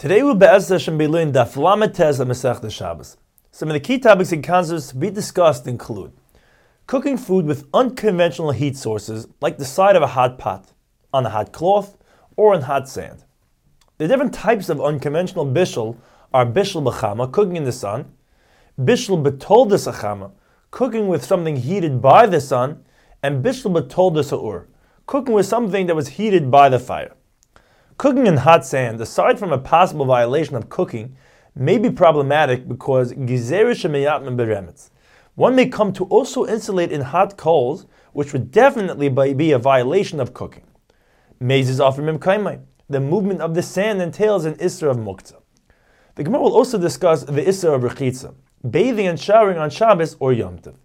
Today we'll Be'ez Hashem Be'ilin Daf Lamed Tes of Masechta Shabbos. Some of the key topics and concepts to be discussed include cooking food with unconventional heat sources like the side of a hot pot, on a hot cloth, or on hot sand. The different types of unconventional bishul are bishul b'chama, cooking in the sun, bishul b'toldas achama, cooking with something heated by the sun, and bishul b'toldas ha'ur, cooking with something that was heated by the fire. Cooking in hot sand, aside from a possible violation of cooking, may be problematic because gizerish meyatman beremetz. One may come to also insulate in hot coals, which would definitely be a violation of cooking. Mezes offer mimkaimai. The movement of the sand entails an isser of muktzah. The Gemara will also discuss the isser of rechitza, bathing and showering on Shabbos or Yom Tov.